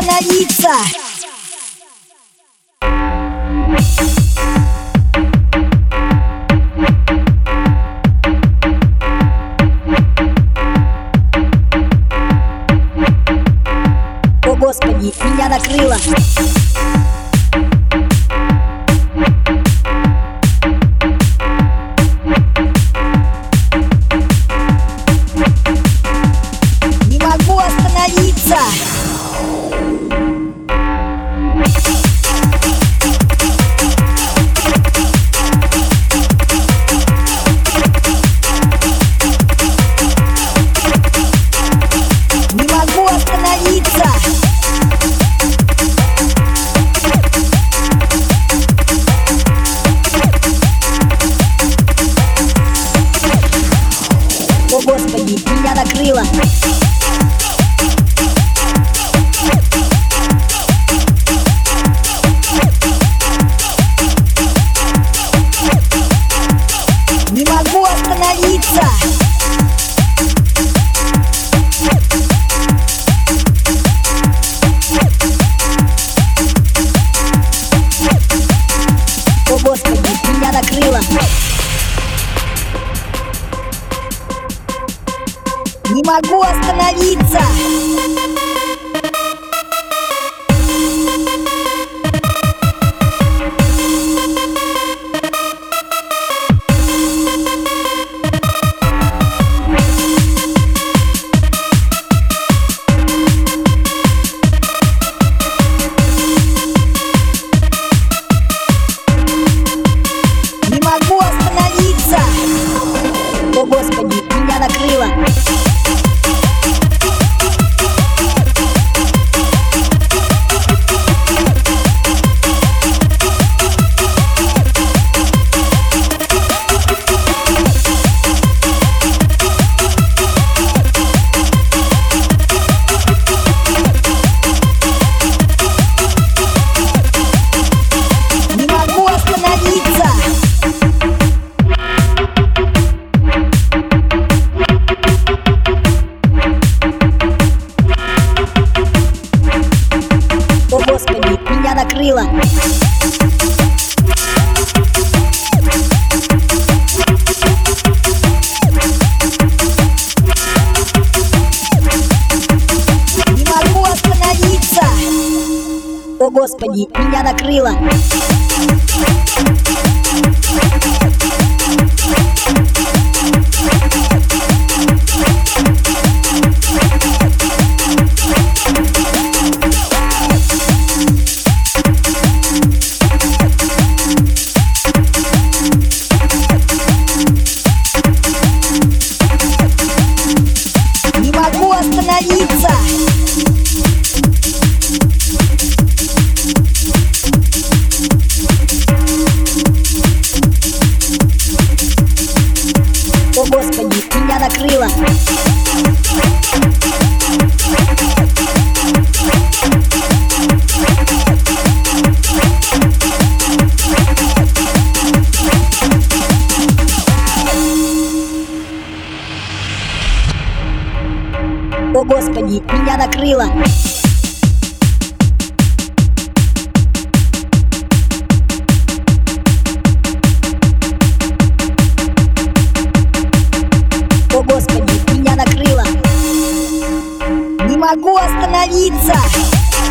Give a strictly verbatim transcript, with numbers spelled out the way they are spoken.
остановиться. О Господи, меня накрыло. Не могу остановиться. Не могу остановиться. О Господи, меня накрыло. Не могу остановиться. О Господи, меня накрыло. Не могу остановиться. Не могу остановиться. О Господи, меня накрыло. Не могу остановиться. О Господи, меня накрыло. Не могу остановиться. О Господи, меня накрыло. Не могу остановиться. О Господи, меня накрыло. О Господи, меня накрыло. О Господи, меня накрыло. Не могу остановиться.